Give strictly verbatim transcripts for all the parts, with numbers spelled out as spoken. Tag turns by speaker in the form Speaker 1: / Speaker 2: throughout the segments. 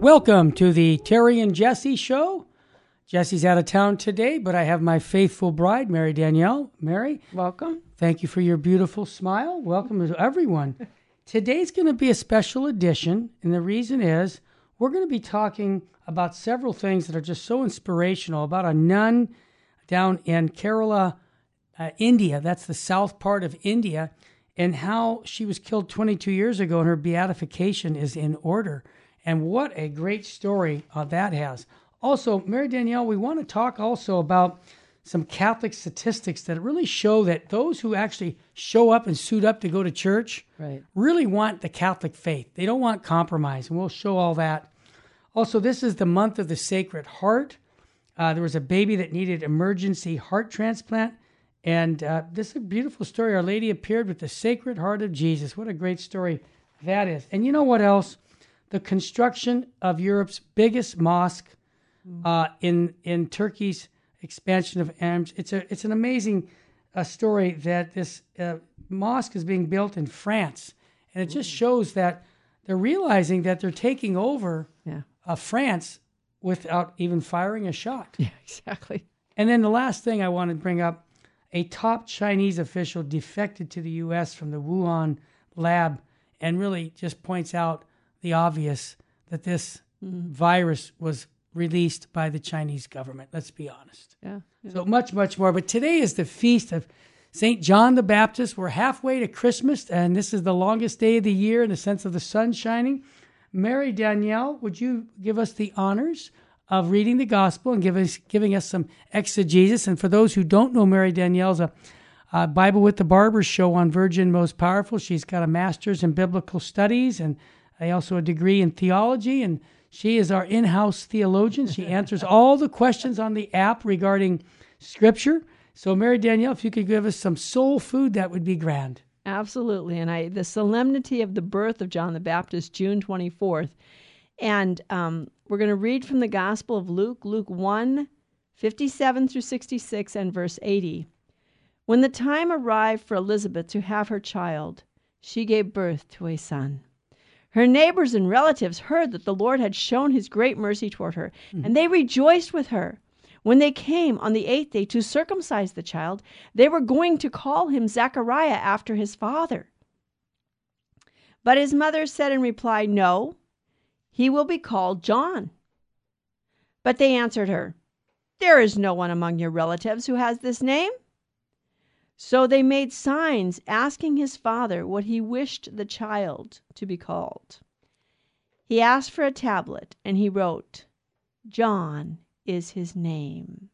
Speaker 1: Welcome to the Terry and Jesse Show. Jesse's out of town today, but I have my faithful bride, Mary Danielle. Mary,
Speaker 2: welcome.
Speaker 1: Thank you for your beautiful smile. Welcome to everyone. Today's going to be a special edition, and the reason is we're going to be talking about several things that are just so inspirational, about a nun down in Kerala, uh, India. That's the south part of India, and how she was killed twenty-two years ago, and her beatification is in order. And what a great story uh, that has. Also, Mary Danielle, we want to talk also about some Catholic statistics that really show that those who actually show up and suit up to go to church
Speaker 2: right.
Speaker 1: really want the Catholic faith. They don't want compromise, and we'll show all that. Also, this is the month of the Sacred Heart. Uh, there was a baby that needed emergency heart transplant, and uh, this is a beautiful story. Our Lady appeared with the Sacred Heart of Jesus. What a great story that is. And you know what else? The construction of Europe's biggest mosque uh, in in Turkey's expansion of Ems. It's a it's an amazing uh, story that this uh, mosque is being built in France, and it just shows that they're realizing that they're taking over
Speaker 2: yeah.
Speaker 1: uh, France without even firing a shot.
Speaker 2: Yeah, exactly.
Speaker 1: And then the last thing I want to bring up: a top Chinese official defected to the U S from the Wuhan lab, and really just points out the obvious that this mm-hmm. virus was released by the Chinese government. Let's be honest.
Speaker 2: Yeah, yeah.
Speaker 1: So much, much more. But today is the feast of Saint John the Baptist. We're halfway to Christmas, and this is the longest day of the year in the sense of the sun shining. Mary Danielle, would you give us the honors of reading the gospel and give us, giving us some exegesis? And for those who don't know, Mary Danielle's a uh, Bible with the Barber show on Virgin Most Powerful. She's got a master's in biblical studies and also a degree in theology, and she is our in-house theologian. She answers all the questions on the app regarding Scripture. So, Mary Danielle, if you could give us some soul food, that would be grand.
Speaker 2: Absolutely. And I, the solemnity of the birth of John the Baptist, June twenty-fourth. And um, we're going to read from the Gospel of Luke, Luke one, fifty-seven through sixty-six, and verse eighty. When the time arrived for Elizabeth to have her child, she gave birth to a son. Her neighbors and relatives heard that the Lord had shown his great mercy toward her, mm-hmm. and they rejoiced with her. When they came on the eighth day to circumcise the child, they were going to call him Zechariah after his father. But his mother said in reply, "No, he will be called John." But they answered her, "There is no one among your relatives who has this name." So they made signs asking his father what he wished the child to be called. He asked for a tablet, and he wrote, "John is his name."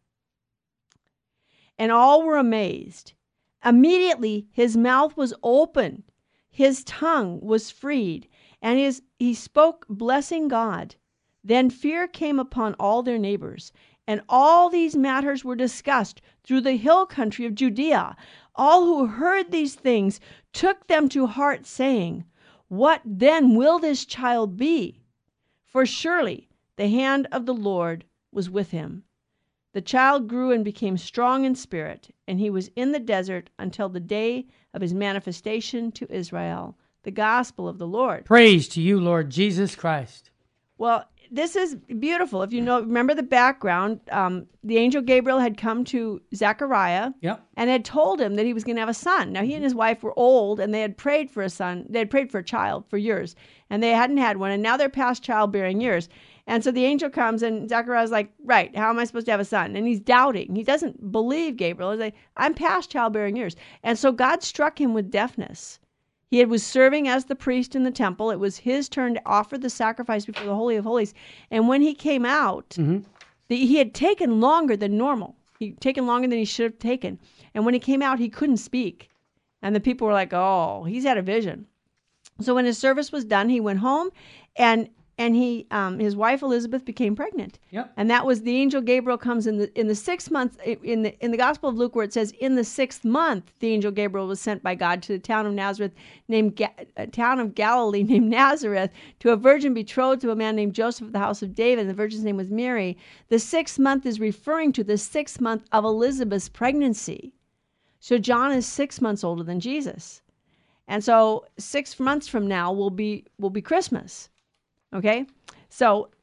Speaker 2: And all were amazed. Immediately his mouth was opened, his tongue was freed, and his, he spoke, blessing God. Then fear came upon all their neighbors, and all these matters were discussed through the hill country of Judea. All who heard these things took them to heart, saying, "What then will this child be?" For surely the hand of the Lord was with him. The child grew and became strong in spirit, and he was in the desert until the day of his manifestation to Israel. The gospel of the Lord.
Speaker 1: Praise to you, Lord Jesus Christ.
Speaker 2: Well, this is beautiful. If you know, remember the background, um, the angel Gabriel had come to Zechariah
Speaker 1: yep.
Speaker 2: and had told him that he was going to have a son. Now, he and his wife were old, and they had prayed for a son. They had prayed for a child for years, and they hadn't had one, and now they're past childbearing years. And so the angel comes, and Zechariah's like, right, how am I supposed to have a son? And he's doubting. He doesn't believe Gabriel. He's like, I'm past childbearing years. And so God struck him with deafness. He was serving as the priest in the temple. It was his turn to offer the sacrifice before the Holy of Holies. And when he came out, mm-hmm. the, he had taken longer than normal. He'd taken longer than he should have taken. And when he came out, he couldn't speak. And the people were like, oh, he's had a vision. So when his service was done, he went home, and and he um, his wife Elizabeth became pregnant.
Speaker 1: Yep.
Speaker 2: And that was the angel Gabriel comes in the in the sixth month in the in the Gospel of Luke, where it says in the sixth month the angel Gabriel was sent by God to the town of Nazareth named Ga- a town of Galilee named Nazareth, to a virgin betrothed to a man named Joseph of the house of David. And the virgin's name was Mary. The sixth month is referring to the sixth month of Elizabeth's pregnancy. So John is six months older than Jesus. And so six months from now will be will be Christmas. Okay? So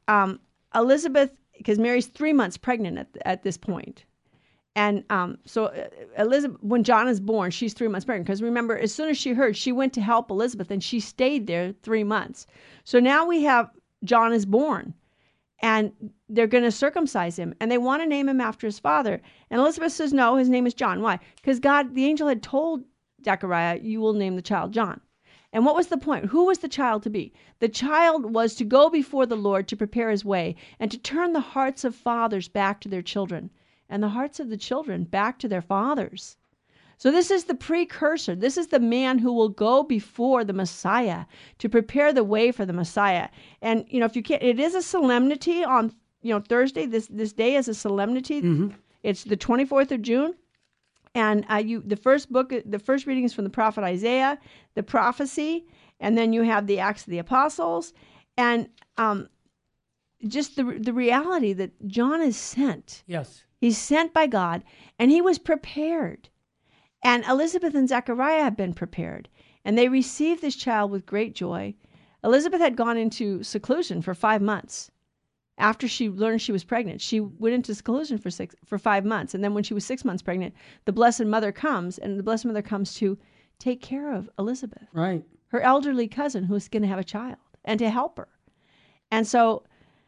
Speaker 2: um, Elizabeth, because Mary's three months pregnant at, at this point. And um, so uh, Elizabeth, when John is born, she's three months pregnant. Because remember, as soon as she heard, she went to help Elizabeth, and she stayed there three months. So now we have John is born, and they're going to circumcise him, and they want to name him after his father. And Elizabeth says, no, his name is John. Why? Because God, the angel had told Zechariah, you will name the child John. And what was the point? Who was the child to be? The child was to go before the Lord to prepare his way and to turn the hearts of fathers back to their children and the hearts of the children back to their fathers. So this is the precursor. This is the man who will go before the Messiah to prepare the way for the Messiah. And, you know, if you can't, it is a solemnity on, you know, Thursday. This, this day is a solemnity. Mm-hmm. It's the twenty-fourth of June. And uh, you, the first book, the first reading is from the prophet Isaiah, the prophecy, and then you have the Acts of the Apostles, and um, just the the reality that John is sent.
Speaker 1: Yes,
Speaker 2: he's sent by God, and he was prepared. And Elizabeth and Zechariah have been prepared, and they received this child with great joy. Elizabeth had gone into seclusion for five months. After she learned she was pregnant, she went into seclusion for six for five months. And then when she was six months pregnant, the Blessed Mother comes, and the Blessed Mother comes to take care of Elizabeth,
Speaker 1: right,
Speaker 2: her elderly cousin who's going to have a child, and to help her. And so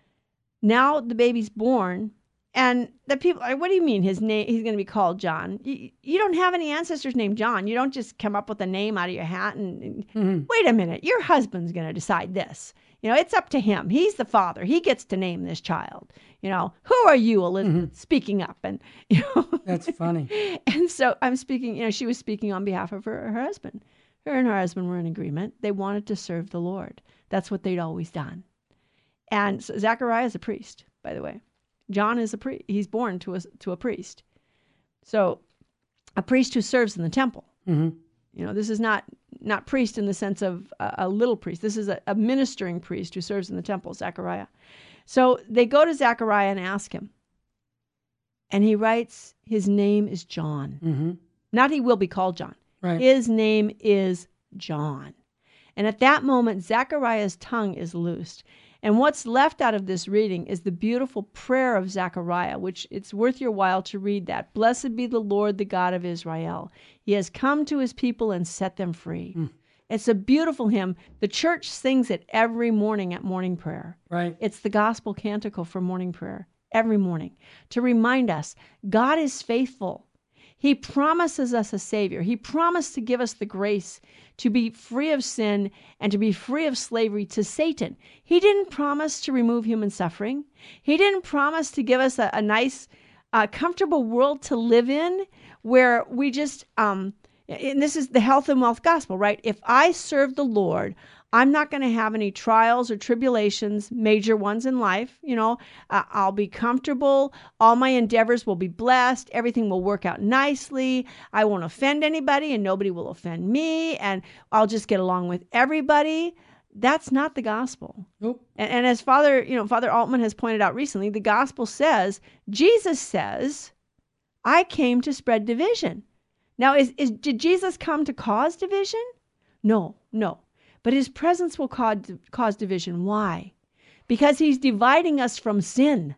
Speaker 2: now the baby's born, and the people, what do you mean his name? He's going to be called John. You, you don't have any ancestors named John. You don't just come up with a name out of your hat and, and mm-hmm. Wait a minute, your husband's going to decide this. You know, it's up to him. He's the father. He gets to name this child. You know, who are you, Elizabeth, mm-hmm. speaking up? And, you know.
Speaker 1: That's funny.
Speaker 2: And so I'm speaking, you know, she was speaking on behalf of her, her husband. Her and her husband were in agreement. They wanted to serve the Lord. That's what they'd always done. And so Zechariah is a priest, by the way. John is a priest. He's born to a, to a priest. So a priest who serves in the temple. Mm-hmm. You know, this is not not priest in the sense of a, a little priest. This is a, a ministering priest who serves in the temple, Zechariah. So they go to Zechariah and ask him. And he writes, his name is John. Mm-hmm. Not he will be called John.
Speaker 1: Right.
Speaker 2: His name is John. And at that moment, Zechariah's tongue is loosed. And what's left out of this reading is the beautiful prayer of Zechariah, which it's worth your while to read that. Blessed be the Lord, the God of Israel. He has come to his people and set them free. Mm. It's a beautiful hymn. The church sings it every morning at morning prayer.
Speaker 1: Right.
Speaker 2: It's the gospel canticle for morning prayer every morning to remind us God is faithful. He promises us a Savior. He promised to give us the grace to be free of sin and to be free of slavery to Satan. He didn't promise to remove human suffering. He didn't promise to give us a, a nice, uh, comfortable world to live in where we just, um, and this is the health and wealth gospel, right? If I serve the Lord, I'm not going to have any trials or tribulations, major ones in life. You know, uh, I'll be comfortable. All my endeavors will be blessed. Everything will work out nicely. I won't offend anybody and nobody will offend me. And I'll just get along with everybody. That's not the gospel.
Speaker 1: Nope.
Speaker 2: And, and as Father, you know, Father Altman has pointed out recently, the gospel says, Jesus says, I came to spread division. Now, is, is did Jesus come to cause division? No, no. But his presence will cause, cause division. Why? Because he's dividing us from sin.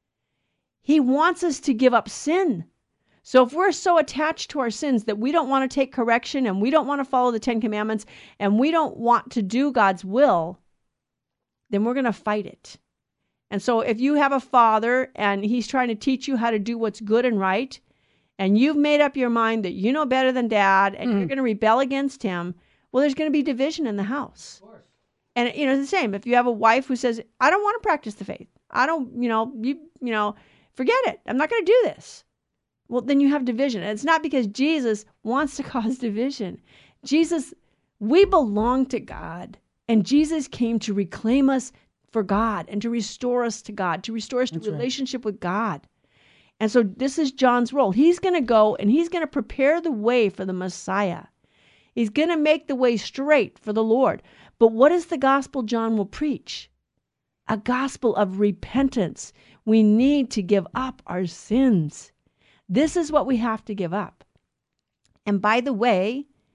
Speaker 2: He wants us to give up sin. So if we're so attached to our sins that we don't want to take correction and we don't want to follow the Ten Commandments and we don't want to do God's will, then we're going to fight it. And so if you have a father and he's trying to teach you how to do what's good and right, and you've made up your mind that you know better than dad and mm. you're going to rebel against him, well, there's going to be division in the house. Of course. And, you know, it's the same. If you have a wife who says, I don't want to practice the faith. I don't, you know, you, you know, forget it. I'm not going to do this. Well, then you have division. And it's not because Jesus wants to cause division. Jesus, we belong to God. And Jesus came to reclaim us for God and to restore us to God, to restore us to That's relationship right. with God. And so this is John's role. He's going to go and he's going to prepare the way for the Messiah. He's going to make the way straight for the Lord. But what is the gospel John will preach? A gospel of repentance. We need to give up our sins. This is what we have to give up. And by the way,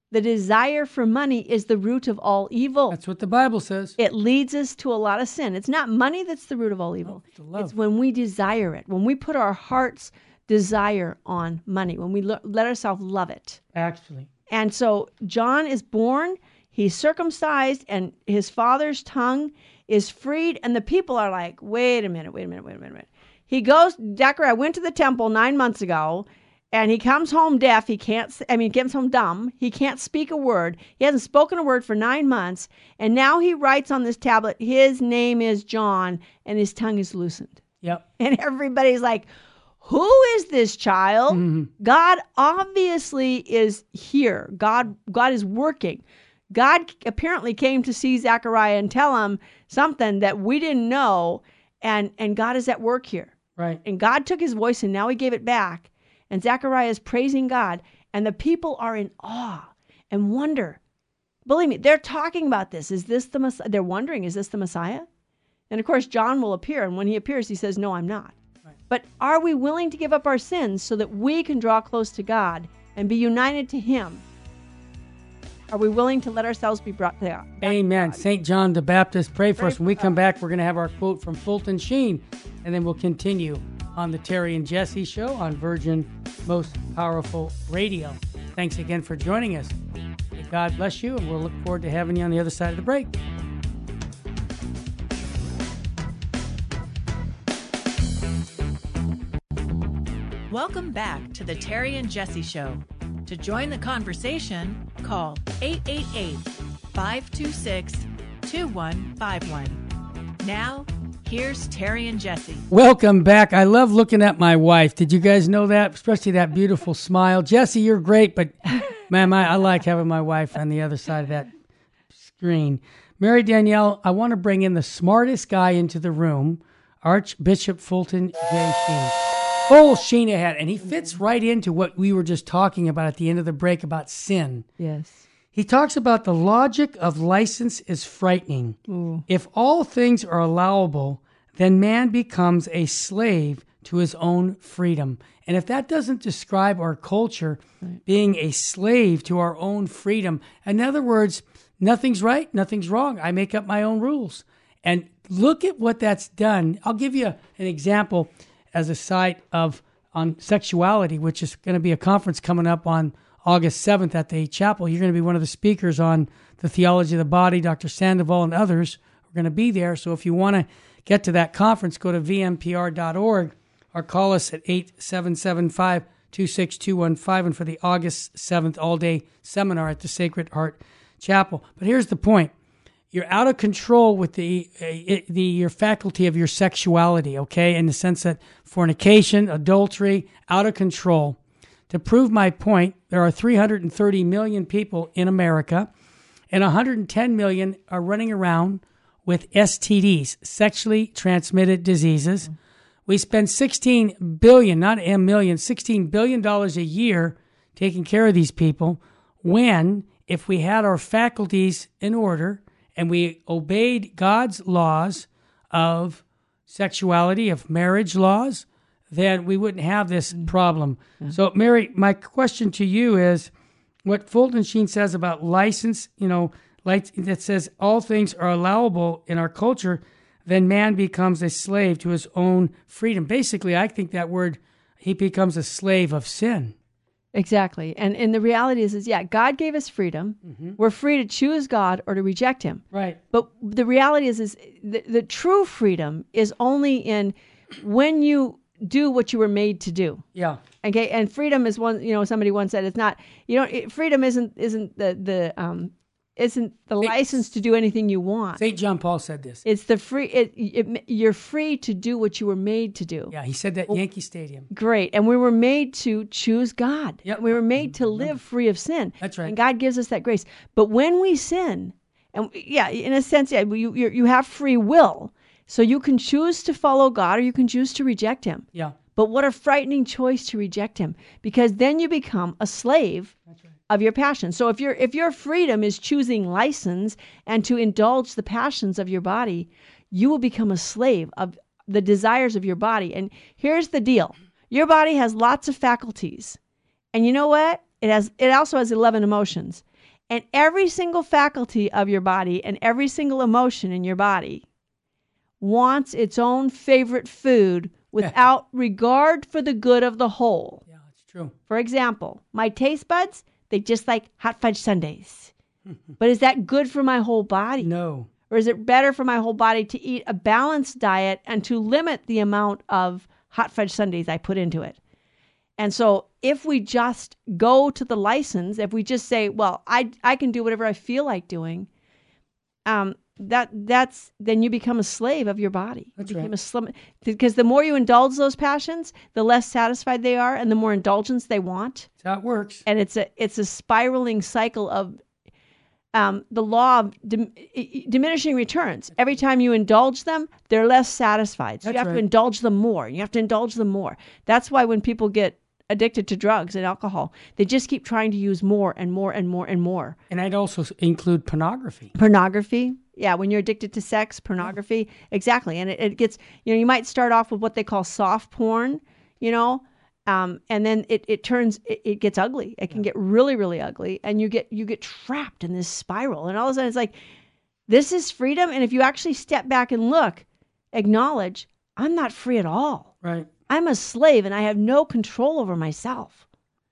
Speaker 2: The desire for money is the root of all evil.
Speaker 1: That's what the Bible says.
Speaker 2: It leads us to a lot of sin. It's not money that's the root of all evil.
Speaker 1: No, it's the love.
Speaker 2: It's when we desire it, when we put our heart's desire on money, when we lo- let ourselves love it.
Speaker 1: Actually.
Speaker 2: And so John is born, he's circumcised, and his father's tongue is freed. And the people are like, wait a minute, wait a minute, wait a minute. He goes, Zechariah went to the temple nine months ago, and he comes home deaf. He can't, I mean, comes home dumb. He can't speak a word. He hasn't spoken a word for nine months. And now he writes on this tablet, his name is John, and his tongue is loosened.
Speaker 1: Yep.
Speaker 2: And everybody's like, who is this child? Mm-hmm. God obviously is here. God, God is working. God apparently came to see Zechariah and tell him something that we didn't know. And, and God is at work here.
Speaker 1: Right.
Speaker 2: And God took his voice and now he gave it back. And Zechariah is praising God, and the people are in awe and wonder. Believe me, they're talking about this. Is this the Messiah? They're wondering, is this the Messiah? And of course, John will appear, and when he appears, he says, no, I'm not. Right. But are we willing to give up our sins so that we can draw close to God and be united to him? Are we willing to let ourselves be brought to God?
Speaker 1: Amen. Saint John the Baptist, pray for pray us. When we come back, we're going to have our quote from Fulton Sheen, and then we'll continue on the Terry and Jesse Show on Virgin Most Powerful Radio. Thanks again for joining us. May God bless you, and we'll look forward to having you on the other side of the break.
Speaker 3: Welcome back to the Terry and Jesse Show. To join the conversation, call eight eight eight, five two six, two one five one. Now, here's Terry and Jesse.
Speaker 1: Welcome back. I love looking at my wife. Did you guys know that? Especially that beautiful smile. Jesse, you're great, but man, I, I like having my wife on the other side of that screen. Mary Danielle, I want to bring in the smartest guy into the room, Archbishop Fulton J. Sheen. Full Sheen ahead, and he fits right into what we were just talking about at the end of the break about sin.
Speaker 2: Yes.
Speaker 1: He talks about the logic of license is frightening.
Speaker 2: Ooh.
Speaker 1: If all things are allowable, then man becomes a slave to his own freedom. And if that doesn't describe our culture, right, being a slave to our own freedom, in other words, nothing's right, nothing's wrong. I make up my own rules. And look at what that's done. I'll give you an example as a side of on sexuality, which is going to be a conference coming up on August seventh at the chapel. You're going to be one of the speakers on the theology of the body. Doctor Sandoval and others are going to be there. So if you want to get to that conference, go to v m p r dot org or call us at eight seven seven five, two six two one five and for the August seventh all-day seminar at the Sacred Heart Chapel. But here's the point. You're out of control with the uh, the your faculty of your sexuality, okay, in the sense that fornication, adultery, out of control. To prove my point, there are three hundred thirty million people in America, and one hundred ten million are running around with S T Ds, sexually transmitted diseases. Mm-hmm. We spend sixteen billion dollars, not a million, sixteen billion dollars a year taking care of these people, when if we had our faculties in order and we obeyed God's laws of sexuality, of marriage laws, then we wouldn't have this problem. Mm-hmm. So, Mary, my question to you is, what Fulton Sheen says about license, you know, like that says all things are allowable in our culture, then man becomes a slave to his own freedom. Basically, I think that word, he becomes a slave of sin.
Speaker 2: Exactly. And and the reality is, is yeah, God gave us freedom. Mm-hmm. We're free to choose God or to reject him.
Speaker 1: Right.
Speaker 2: But the reality is, is the, the true freedom is only in when you do what you were made to do.
Speaker 1: Yeah.
Speaker 2: Okay. And freedom is one, you know, somebody once said, it's not, you know, it, freedom isn't, isn't the, the, um, isn't the Saint, license to do anything you want.
Speaker 1: Saint John Paul said this.
Speaker 2: It's the free, it, it, you're free to do what you were made to do.
Speaker 1: Yeah, he said that at well, Yankee Stadium.
Speaker 2: Great. And we were made to choose God.
Speaker 1: Yep.
Speaker 2: We were made to live free of sin.
Speaker 1: That's right.
Speaker 2: And God gives us that grace. But when we sin, and yeah, in a sense, yeah, you, you, you have free will. So you can choose to follow God or you can choose to reject him.
Speaker 1: Yeah.
Speaker 2: But what a frightening choice to reject him, because then you become a slave That's right. of your passion. So if your if your freedom is choosing license and to indulge the passions of your body, you will become a slave of the desires of your body. And here's the deal. Your body has lots of faculties. And you know what? It has it also has eleven emotions. And every single faculty of your body and every single emotion in your body wants its own favorite food without regard for the good of the whole.
Speaker 1: Yeah, it's true.
Speaker 2: For example, my taste buds, they just like hot fudge sundaes. But is that good for my whole body?
Speaker 1: No.
Speaker 2: Or is it better for my whole body to eat a balanced diet and to limit the amount of hot fudge sundaes I put into it? And so if we just go to the license, if we just say, well, I I can do whatever I feel like doing, um, that that's then you become a slave of your body.
Speaker 1: That's
Speaker 2: you become
Speaker 1: right.
Speaker 2: a slim, because the more you indulge those passions, the less satisfied they are, and the more indulgence they want.
Speaker 1: That's how it works.
Speaker 2: And it's a it's a spiraling cycle of um, the law of dim- diminishing returns. Every time you indulge them, they're less satisfied. So
Speaker 1: That's
Speaker 2: you have
Speaker 1: right.
Speaker 2: to indulge them more. You have to indulge them more. That's why when people get addicted to drugs and alcohol, they just keep trying to use more and more and more and more.
Speaker 1: And I'd also s- include pornography.
Speaker 2: Pornography. Yeah, when you're addicted to sex, pornography. Exactly. And it, it gets, you know, you might start off with what they call soft porn, you know, um, and then it, it turns, it, it gets ugly. It can get really, really ugly. And you get, you get trapped in this spiral. And all of a sudden it's like, this is freedom. And if you actually step back and look, acknowledge, I'm not free at all.
Speaker 1: Right.
Speaker 2: I'm a slave and I have no control over myself.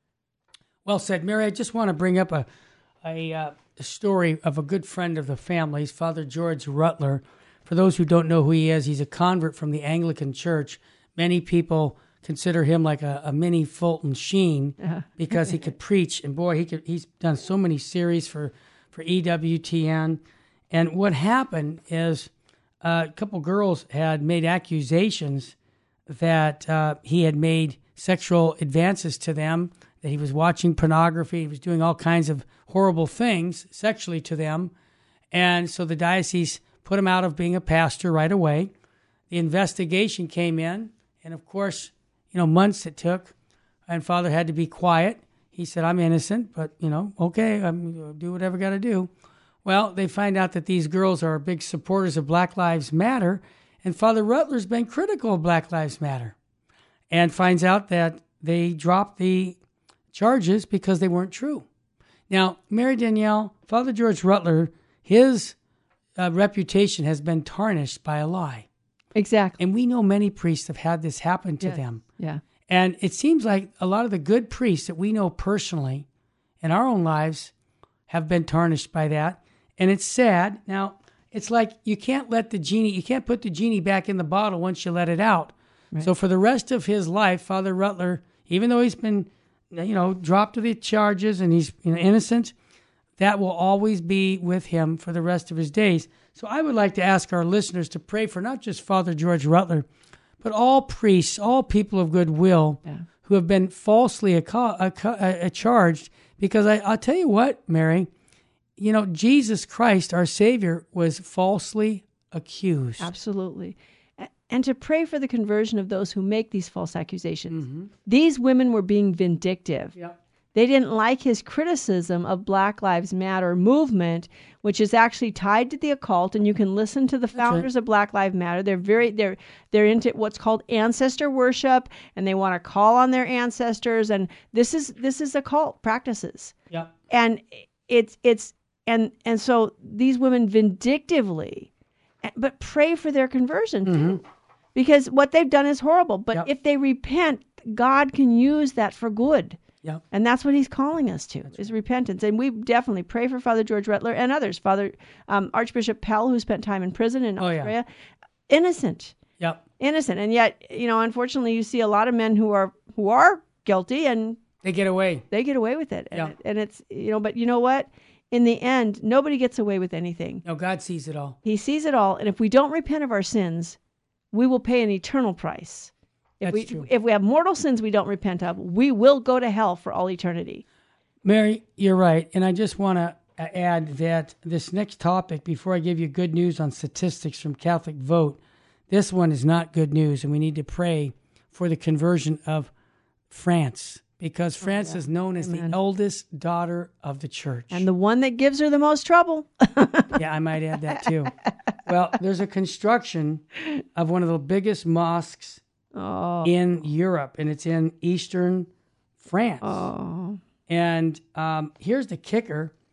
Speaker 1: Well said, Mary. I just want to bring up a a, uh, a story of a good friend of the family's, Father George Rutler. For those who don't know who he is, he's a convert from the Anglican Church. Many people consider him like a, a mini Fulton Sheen
Speaker 2: Uh-huh.
Speaker 1: because he could preach, and boy, he could. He's done so many series for for E W T N. And what happened is uh, a couple girls had made accusations that uh, he had made sexual advances to them, that he was watching pornography, he was doing all kinds of horrible things sexually to them. And so the diocese put him out of being a pastor right away. The investigation came in, and of course, you know, months it took, and Father had to be quiet. He said, I'm innocent, but, you know, okay, I'm do whatever I got to do. Well, they find out that these girls are big supporters of Black Lives Matter, and Father Rutler's been critical of Black Lives Matter, and finds out that they dropped the charges because they weren't true. Now, Mary Danielle, Father George Rutler, his uh, reputation has been tarnished by a lie.
Speaker 2: Exactly.
Speaker 1: And we know many priests have had this happen to
Speaker 2: Yes.
Speaker 1: them.
Speaker 2: Yeah.
Speaker 1: And it seems like a lot of the good priests that we know personally in our own lives have been tarnished by that. And it's sad. Now, it's like you can't let the genie, you can't put the genie back in the bottle once you let it out.
Speaker 2: Right.
Speaker 1: So for the rest of his life, Father Rutler, even though he's been, you know, dropped of the charges and he's, you know, innocent, that will always be with him for the rest of his days. So I would like to ask our listeners to pray for not just Father George Rutler, but all priests, all people of goodwill
Speaker 2: Yeah.
Speaker 1: who have been falsely acco- acco- uh, charged. Because I, I'll tell you what, Mary, you know, Jesus Christ, our Savior, was falsely accused.
Speaker 2: Absolutely. A- And to pray for the conversion of those who make these false accusations.
Speaker 1: Mm-hmm.
Speaker 2: These women were being vindictive.
Speaker 1: Yep.
Speaker 2: They didn't like his criticism of Black Lives Matter movement, which is actually tied to the occult. And you can listen to the founders of Black Lives Matter. They're very they're they're into what's called ancestor worship, and they want to call on their ancestors. And this is this is occult practices.
Speaker 1: Yep.
Speaker 2: And it's it's and and so these women vindictively, but pray for their conversion too, because what they've done is horrible. But
Speaker 1: Yep.
Speaker 2: if they repent, God can use that for good.
Speaker 1: Yep.
Speaker 2: And that's what he's calling us to, is repentance. And we definitely pray for Father George Rutler and others. Father um, Archbishop Pell, who spent time in prison in
Speaker 1: Oh, yeah.
Speaker 2: Australia, innocent,
Speaker 1: Yep.
Speaker 2: innocent. And yet, you know, unfortunately, you see a lot of men who are who are guilty and
Speaker 1: They get away.
Speaker 2: they get away with it. And,
Speaker 1: Yeah.
Speaker 2: it, and it's, you know, but you know what? In the end, nobody gets away with anything.
Speaker 1: No, God sees it all.
Speaker 2: He sees it all. And if we don't repent of our sins, we will pay an eternal price. If
Speaker 1: That's
Speaker 2: we,
Speaker 1: true.
Speaker 2: If we have mortal sins we don't repent of, we will go to hell for all eternity.
Speaker 1: Mary, you're right. And I just want to add that this next topic, before I give you good news on statistics from Catholic Vote, this one is not good news. And we need to pray for the conversion of France, because France
Speaker 2: yeah.
Speaker 1: is known as
Speaker 2: Amen.
Speaker 1: the eldest daughter of the church.
Speaker 2: And the one that gives her the most trouble.
Speaker 1: Yeah, I might add that too. Well, there's a construction of one of the biggest mosques
Speaker 2: Oh,
Speaker 1: in Europe, and it's in eastern France.
Speaker 2: oh.
Speaker 1: And um, here's the kicker.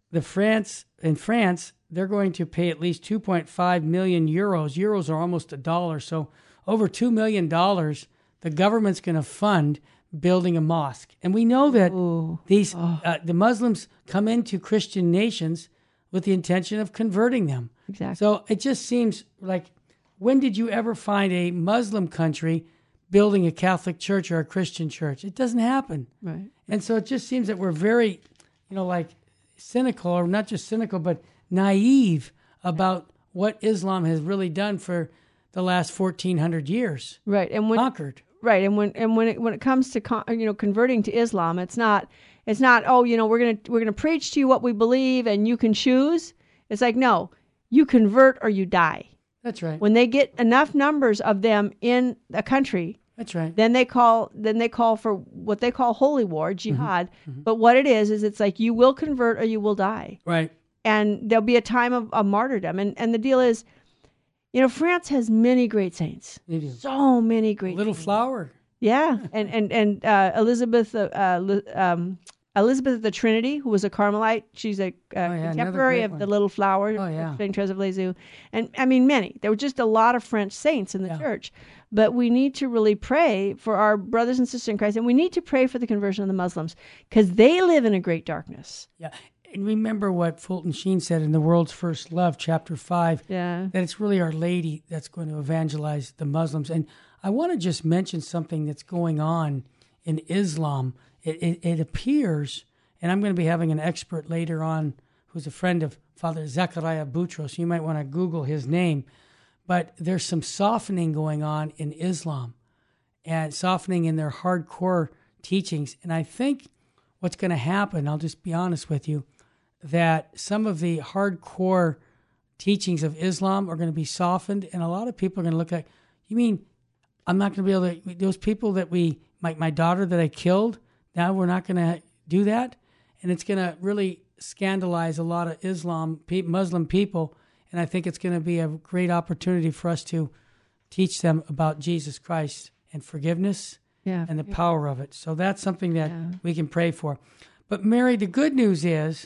Speaker 1: the France in France, they're going to pay at least two point five million euros. Euros are almost a dollar. So over two million dollars, the government's going to fund building a mosque. And we know that
Speaker 2: Ooh.
Speaker 1: these
Speaker 2: Oh.
Speaker 1: uh, the Muslims come into Christian nations with the intention of converting them.
Speaker 2: Exactly.
Speaker 1: So it just seems like, when did you ever find a Muslim country building a Catholic church or a Christian church? It doesn't happen.
Speaker 2: Right.
Speaker 1: And so it just seems that we're very, you know, like cynical, or not just cynical, but naive about what Islam has really done for the last fourteen hundred years.
Speaker 2: Right. And when
Speaker 1: Conquered.
Speaker 2: right, and when and when it, when it comes to con, you know converting to Islam, it's not it's not oh you know we're gonna we're gonna preach to you what we believe and you can choose. It's like, no, you convert or you die.
Speaker 1: That's right.
Speaker 2: When they get enough numbers of them in a country,
Speaker 1: That's right.
Speaker 2: then they call then they call for what they call holy war, jihad.
Speaker 1: Mm-hmm.
Speaker 2: But what it is is it's like, you will convert or you will die,
Speaker 1: Right.
Speaker 2: and there'll be a time of, of martyrdom. And and the deal is, you know, France has many great saints,
Speaker 1: They do.
Speaker 2: so many great
Speaker 1: Little
Speaker 2: saints.
Speaker 1: flower.
Speaker 2: Yeah, and and and uh, Elizabeth, uh, uh, Li- um, Elizabeth of the Trinity, who was a Carmelite. She's a uh,
Speaker 1: yeah, another
Speaker 2: contemporary
Speaker 1: great
Speaker 2: of
Speaker 1: one.
Speaker 2: the Little Flower,
Speaker 1: Oh, yeah.
Speaker 2: Saint Therese of Lisieux, and I mean many. There were just a lot of French saints in the
Speaker 1: Yeah.
Speaker 2: church. But we need to really pray for our brothers and sisters in Christ, and we need to pray for the conversion of the Muslims, because they live in a great darkness.
Speaker 1: Yeah. And remember what Fulton Sheen said in The World's First Love, chapter five,
Speaker 2: Yeah.
Speaker 1: that it's really Our Lady that's going to evangelize the Muslims. And I want to just mention something that's going on in Islam. It, it, it appears, and I'm going to be having an expert later on who's a friend of Father Zechariah Boutros. You might want to Google his name. But there's some softening going on in Islam, and softening in their hardcore teachings. And I think what's going to happen, I'll just be honest with you, that some of the hardcore teachings of Islam are going to be softened, and a lot of people are going to look like, you mean I'm not going to be able to, those people that we, my, my daughter that I killed, now we're not going to do that? And it's going to really scandalize a lot of Islam, pe- Muslim people, and I think it's going to be a great opportunity for us to teach them about Jesus Christ and forgiveness
Speaker 2: Yeah.
Speaker 1: and the power of it. So that's something that
Speaker 2: Yeah.
Speaker 1: we can pray for. But Mary, the good news is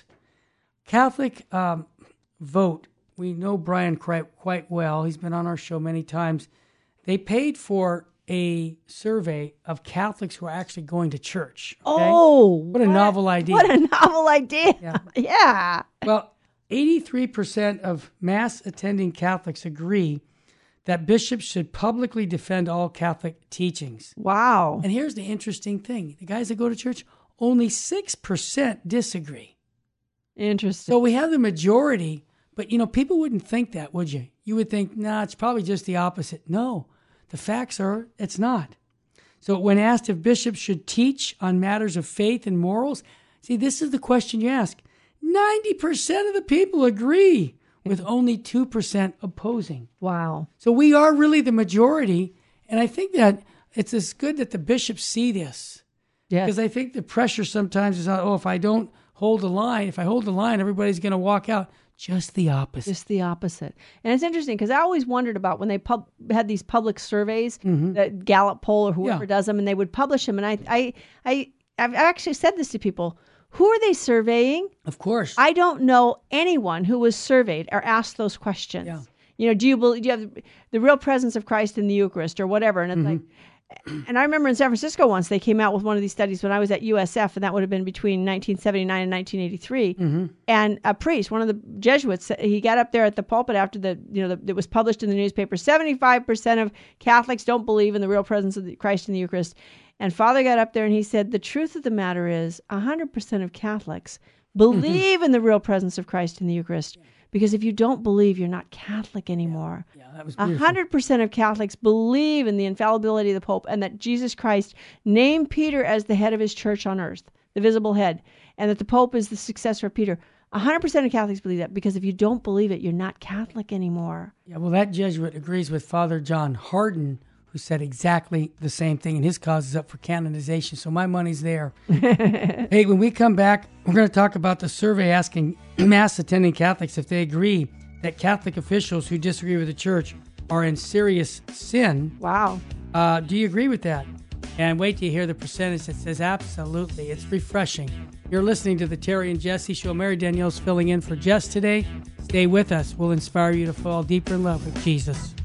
Speaker 1: Catholic um, Vote. We know Brian quite, quite well. He's been on our show many times. They paid for a survey of Catholics who are actually going to church. Okay?
Speaker 2: Oh,
Speaker 1: What a novel idea.
Speaker 2: What a novel idea.
Speaker 1: Yeah.
Speaker 2: Yeah.
Speaker 1: Well, eighty-three percent of Mass attending Catholics agree that bishops should publicly defend all Catholic teachings.
Speaker 2: Wow.
Speaker 1: And here's the interesting thing. The guys that go to church, only six percent disagree.
Speaker 2: Interesting.
Speaker 1: So we have the majority, but you know, people wouldn't think that, would you? You would think, nah, it's probably just the opposite. No, the facts are it's not. So when asked if bishops should teach on matters of faith and morals, see, this is the question you ask. ninety percent of the people agree, with only two percent opposing.
Speaker 2: Wow.
Speaker 1: So we are really the majority, and I think that it's as good that the bishops see this.
Speaker 2: Yes.
Speaker 1: Because I think the pressure sometimes is, oh, if I don't hold the line, if I hold the line, everybody's going to walk out. Just the opposite.
Speaker 2: Just the opposite. And it's interesting because I always wondered about when they pub- had these public surveys, that Gallup poll or whoever
Speaker 1: Yeah.
Speaker 2: does them, and they would publish them. And I, I, I, I've actually said this to people. Who are they surveying?
Speaker 1: Of course.
Speaker 2: I don't know anyone who was surveyed or asked those questions.
Speaker 1: Yeah.
Speaker 2: You know, do you believe, do you have the real presence of Christ in the Eucharist or whatever? And it's
Speaker 1: Mm-hmm.
Speaker 2: like, and I remember in San Francisco once they came out with one of these studies when I was at U S F, and that would have been between nineteen seventy-nine and nineteen eighty-three.
Speaker 1: Mm-hmm.
Speaker 2: And a priest, one of the Jesuits, he got up there at the pulpit after the, you know, the, it was published in the newspaper. seventy-five percent of Catholics don't believe in the real presence of the Christ in the Eucharist. And Father got up there and he said, the truth of the matter is one hundred percent of Catholics believe in the real presence of Christ in the Eucharist. Because if you don't believe, you're not Catholic anymore.
Speaker 1: Yeah, that was
Speaker 2: A
Speaker 1: beautiful.
Speaker 2: hundred percent of Catholics believe in the infallibility of the Pope and that Jesus Christ named Peter as the head of his church on earth, the visible head, and that the Pope is the successor of Peter. A hundred percent of Catholics believe that, because if you don't believe it, you're not Catholic anymore.
Speaker 1: Yeah, well, that Jesuit agrees with Father John Hardin, who said exactly the same thing, and his cause is up for canonization, so my money's there. Hey, when we come back, we're going to talk about the survey asking Mass-attending Catholics if they agree that Catholic officials who disagree with the Church are in serious sin.
Speaker 2: Wow.
Speaker 1: Uh, do you agree with that? And wait till you hear the percentage that says absolutely. It's refreshing. You're listening to the Terry and Jesse Show. Mary Danielle's filling in for Jess today. Stay with us. We'll inspire you to fall deeper in love with Jesus.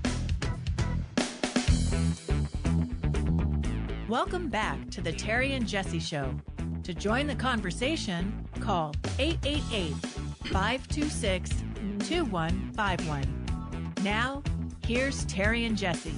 Speaker 3: Welcome back to the Terry and Jesse Show. To join the conversation, call eight eight eight, five two six, two one five one. Now, here's Terry and Jesse.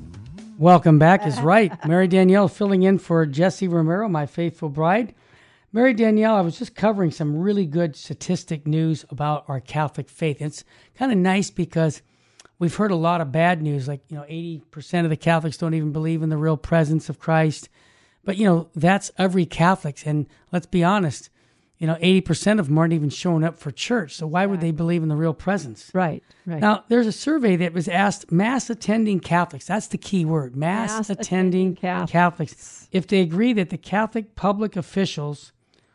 Speaker 1: Welcome back is right. Mary Danielle filling in for Jesse Romero, my faithful bride. Mary Danielle, I was just covering some really good statistic news about our Catholic faith. It's kind of nice because we've heard a lot of bad news, like, you know, eighty percent of the Catholics don't even believe in the real presence of Christ. But, you know, that's every Catholic. And let's be honest, you know, eighty percent of them aren't even showing up for church. So why would they believe in the real presence?
Speaker 2: Right, right.
Speaker 1: Now, there's a survey that was asked mass attending Catholics. That's the key word, mass,
Speaker 2: Mass
Speaker 1: attending
Speaker 2: attending Catholics.
Speaker 1: Catholics. If they agree that the Catholic public officials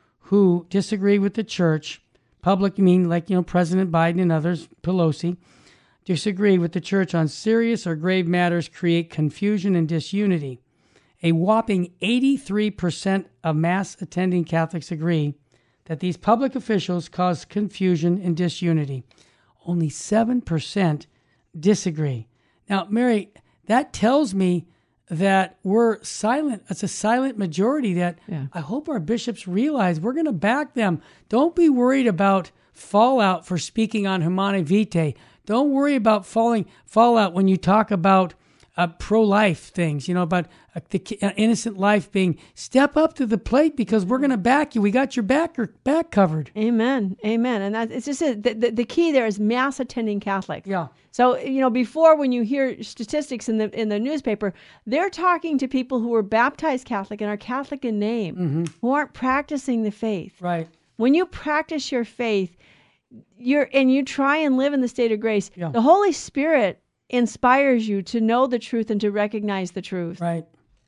Speaker 1: who disagree with the church, public mean like, you know, President Biden and others, Pelosi, disagree with the church on serious or grave matters, create confusion and disunity. A whopping eighty-three percent of mass attending Catholics agree that these public officials cause confusion and disunity. Only seven percent disagree. Now, Mary, that tells me that we're silent. It's a silent majority that
Speaker 2: Yeah.
Speaker 1: I hope our bishops realize we're going to back them. Don't be worried about fallout for speaking on Humanae Vitae. Don't worry about falling fallout when you talk about uh, pro-life things, you know, about uh, the ki- uh, innocent life being, step up to the plate because we're going to back you. We got your back or back covered.
Speaker 2: Amen. Amen. And that, it's just it. The, the, the key there is mass attending Catholics.
Speaker 1: Yeah.
Speaker 2: So, you know, before when you hear statistics in the in the newspaper, they're talking to people who are baptized Catholic and are Catholic in name,
Speaker 1: Mm-hmm.
Speaker 2: who aren't practicing the faith.
Speaker 1: Right.
Speaker 2: When you practice your faith, you're and you try and live in the state of grace,
Speaker 1: Yeah.
Speaker 2: the Holy Spirit inspires you to know the truth and to recognize the truth.
Speaker 1: Right.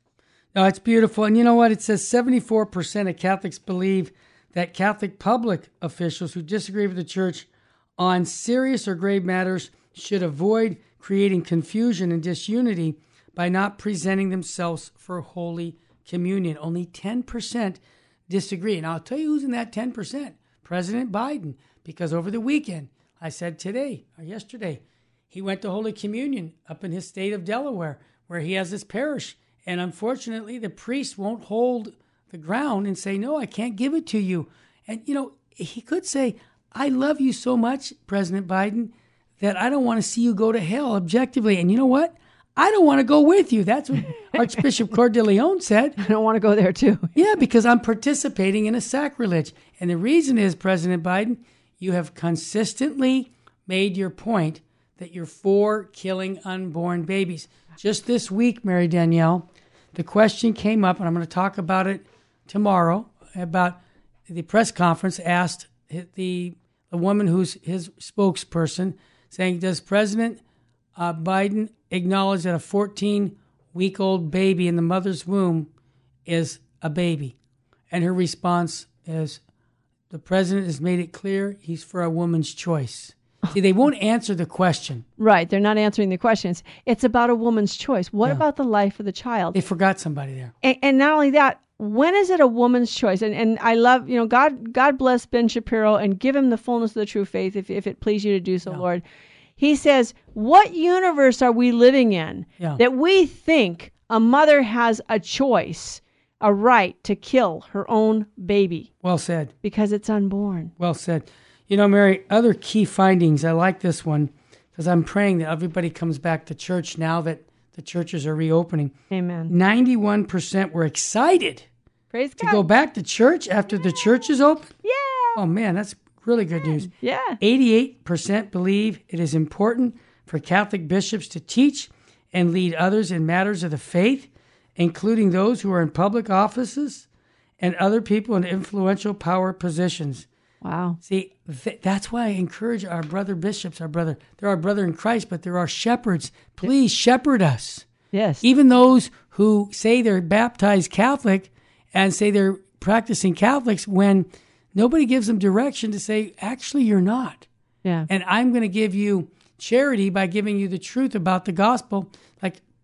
Speaker 1: No, it's beautiful. And you know what? It says seventy-four percent of Catholics believe that Catholic public officials who disagree with the church on serious or grave matters should avoid creating confusion and disunity by not presenting themselves for Holy Communion. Only ten percent disagree. And I'll tell you who's in that ten percent. President Biden. Because over the weekend, I said today or yesterday, he went to Holy Communion up in his state of Delaware, where he has his parish. And unfortunately, the priest won't hold the ground and say, no, I can't give it to you. And, you know, he could say, I love you so much, President Biden, that I don't want to see you go to hell objectively. And you know what? I don't want to go with you. That's what Archbishop Cordileone said.
Speaker 2: I don't want to go there too.
Speaker 1: Yeah, because I'm participating in a sacrilege. And the reason is, President Biden, you have consistently made your point that you're for killing unborn babies. Just this week, Mary Danielle, the question came up, and I'm going to talk about it tomorrow, about the press conference asked the, the woman who's his spokesperson, saying, does President uh, Biden acknowledge that a fourteen-week-old baby in the mother's womb is a baby? And her response is, the president has made it clear he's for a woman's choice. See, they won't answer the question.
Speaker 2: Right. They're not answering the questions. It's about a woman's choice. What
Speaker 1: Yeah.
Speaker 2: about the life of the child?
Speaker 1: They forgot somebody there.
Speaker 2: And, and not only that, when is it a woman's choice? And and I love, you know, God God bless Ben Shapiro and give him the fullness of the true faith if, if it please you to do so,
Speaker 1: Yeah.
Speaker 2: Lord. He says, what universe are we living in
Speaker 1: Yeah.
Speaker 2: that we think a mother has a choice, a right to kill her own baby
Speaker 1: Well said.
Speaker 2: because it's unborn?
Speaker 1: Well said. You know, Mary, other key findings, I like this one because I'm praying that everybody comes back to church now that the churches are reopening.
Speaker 2: Amen.
Speaker 1: ninety-one percent were excited
Speaker 2: Praise
Speaker 1: to
Speaker 2: God.
Speaker 1: go back to church after the church is open.
Speaker 2: Yeah.
Speaker 1: Oh, man, that's really good news.
Speaker 2: Yeah.
Speaker 1: eighty-eight percent believe it is important for Catholic bishops to teach and lead others in matters of the faith, including those who are in public offices and other people in influential power positions.
Speaker 2: Wow.
Speaker 1: See, th- that's why I encourage our brother bishops, our brother, they're our brother in Christ, but they're our shepherds. Please shepherd us.
Speaker 2: Yes.
Speaker 1: Even those who say they're baptized Catholic and say they're practicing Catholics, when nobody gives them direction to say, actually, you're not.
Speaker 2: Yeah.
Speaker 1: And I'm going to give you charity by giving you the truth about the gospel. Like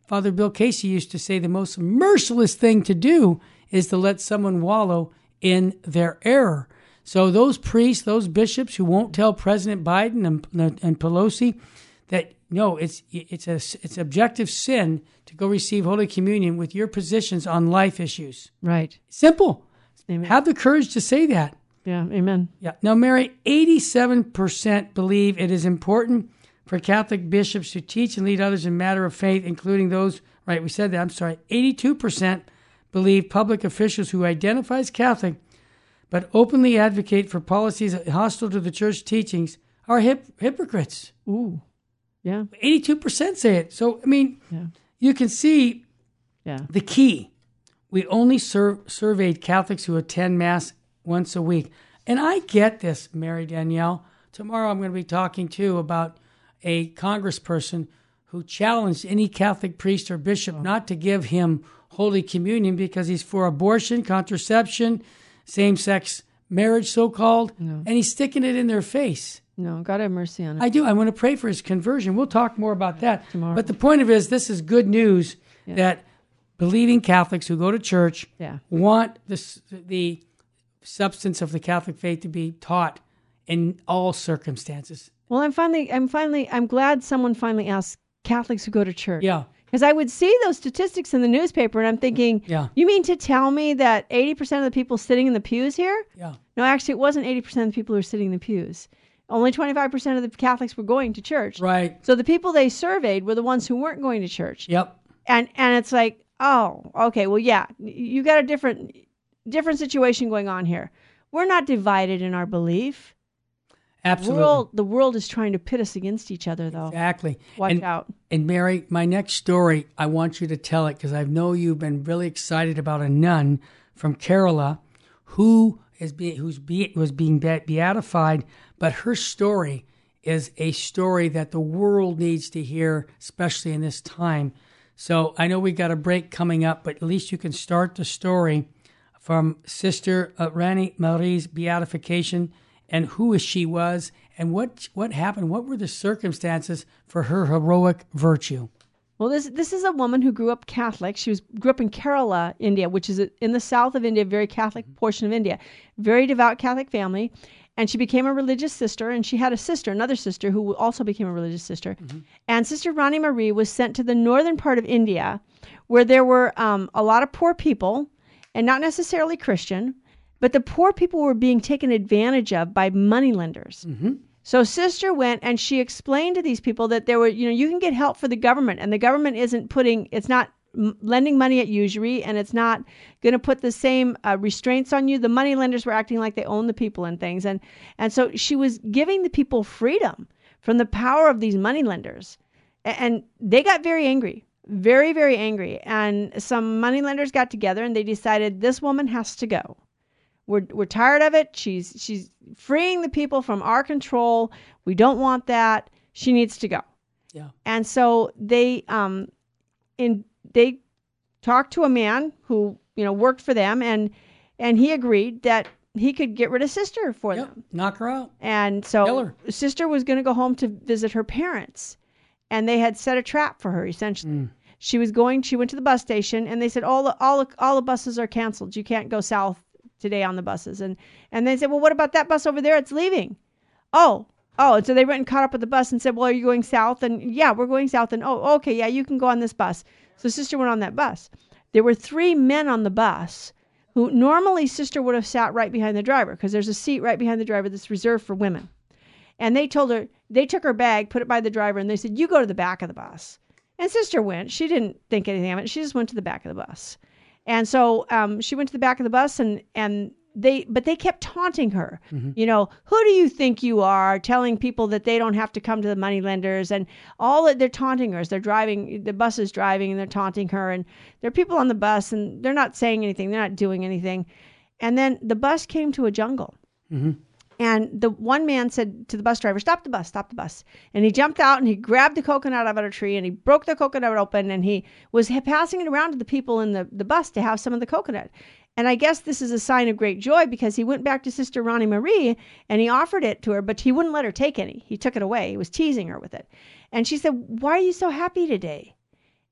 Speaker 1: Father Bill Casey used to say the most merciless thing to do is to let someone wallow in their error. So those priests, those bishops who won't tell President Biden and, and Pelosi that, no, it's it's a it's objective sin to go receive Holy Communion with your positions on life issues.
Speaker 2: Right.
Speaker 1: Simple.
Speaker 2: Amen.
Speaker 1: Have the courage to say that.
Speaker 2: Yeah, amen.
Speaker 1: Yeah. Now, Mary, eighty-seven percent believe it is important for Catholic bishops to teach and lead others in matter of faith, including those, right, we said that, I'm sorry, eighty-two percent believe public officials who identify as Catholic but openly advocate for policies hostile to the church teachings are hip, hypocrites.
Speaker 2: Ooh, yeah.
Speaker 1: eighty-two percent say it. So, I mean,
Speaker 2: yeah.
Speaker 1: you can see
Speaker 2: yeah.
Speaker 1: the key. We only sur- surveyed Catholics who attend Mass once a week. And I get this, Mary Danielle. Tomorrow I'm going to be talking, too, about a congressperson who challenged any Catholic priest or bishop oh. not to give him Holy Communion because he's for abortion, contraception, same-sex marriage, so-called, no. and he's sticking it in their face.
Speaker 2: No, God have mercy on it.
Speaker 1: I do. I want to pray for his conversion. We'll talk more about that.
Speaker 2: Tomorrow.
Speaker 1: But the point of it is, this is good news yeah. that believing Catholics who go to church
Speaker 2: yeah.
Speaker 1: want the, the substance of the Catholic faith to be taught in all circumstances.
Speaker 2: Well, I'm finally, I'm finally, I'm glad someone finally asked Catholics who go to church.
Speaker 1: Yeah.
Speaker 2: Because I would see those statistics in the newspaper, and I'm thinking,
Speaker 1: yeah.
Speaker 2: you mean to tell me that eighty percent of the people sitting in the pews here?
Speaker 1: Yeah.
Speaker 2: No, actually, it wasn't eighty percent of the people who were sitting in the pews. Only twenty-five percent of the Catholics were going to church.
Speaker 1: Right.
Speaker 2: So the people they surveyed were the ones who weren't going to church.
Speaker 1: Yep.
Speaker 2: And and it's like, oh, okay, well, yeah, you got a different different situation going on here. We're not divided in our belief.
Speaker 1: Absolutely.
Speaker 2: The world, the world is trying to pit us against each other, though.
Speaker 1: Exactly.
Speaker 2: Watch
Speaker 1: and,
Speaker 2: out.
Speaker 1: And Mary, my next story, I want you to tell it because I know you've been really excited about a nun from Kerala who is being who's be, was being beatified, but her story is a story that the world needs to hear, especially in this time. So I know we got a break coming up, but at least you can start the story from Sister uh, Rani Marie's beatification. And who she was, and what what happened? What were the circumstances for her heroic virtue?
Speaker 2: Well, this this is a woman who grew up Catholic. She was grew up in Kerala, India, which is in the south of India, a very Catholic portion of India. Very devout Catholic family. And she became a religious sister, and she had a sister, another sister, who also became a religious sister. Mm-hmm. And Sister Rani Marie was sent to the northern part of India, where there were um, a lot of poor people, and not necessarily Christian, but the poor people were being taken advantage of by moneylenders. Mm-hmm. So Sister went and she explained to these people that there were, you know, you can get help for the government, and the government isn't putting, it's not lending money at usury, and it's not going to put the same uh, restraints on you. The moneylenders were acting like they own the people and things. And, and so she was giving the people freedom from the power of these moneylenders. And, and they got very angry, very, very angry. And some moneylenders got together and they decided this woman has to go. We're we're tired of it. She's she's freeing the people from our control. We don't want that. She needs to go.
Speaker 1: Yeah.
Speaker 2: And so they um in they talked to a man who, you know, worked for them, and and he agreed that he could get rid of Sister for
Speaker 1: yep.
Speaker 2: them.
Speaker 1: Knock her out.
Speaker 2: And so
Speaker 1: Kill her.
Speaker 2: Sister was going to go home to visit her parents, and they had set a trap for her essentially. Mm. She was going she went to the bus station, and they said all the all the, all the buses are canceled. You can't go south today on the buses. And and they said, well, what about that bus over there? It's leaving. Oh, oh. And so they went and caught up with the bus and said, well, are you going south? And yeah, we're going south. And oh, okay, yeah, you can go on this bus. So Sister went on that bus. There were three men on the bus who normally Sister would have sat right behind the driver, because there's a seat right behind the driver that's reserved for women. And they told her, they took her bag, put it by the driver, and they said, you go to the back of the bus. And Sister went. She didn't think anything of it. She just went to the back of the bus. And so um, she went to the back of the bus, and, and they, but they kept taunting her. Mm-hmm. You know, who do you think you are, telling people that they don't have to come to the moneylenders, and all that they're taunting her as they're driving, the bus is driving, and they're taunting her, and there are people on the bus, and they're not saying anything, they're not doing anything. And then the bus came to a jungle. Mm-hmm. And the one man said to the bus driver, stop the bus, stop the bus. And he jumped out and he grabbed the coconut out of a tree and he broke the coconut open, and he was passing it around to the people in the, the bus to have some of the coconut. And I guess this is a sign of great joy, because he went back to Sister Rani Marie and he offered it to her, but he wouldn't let her take any. He took it away. He was teasing her with it. And she said, why are you so happy today?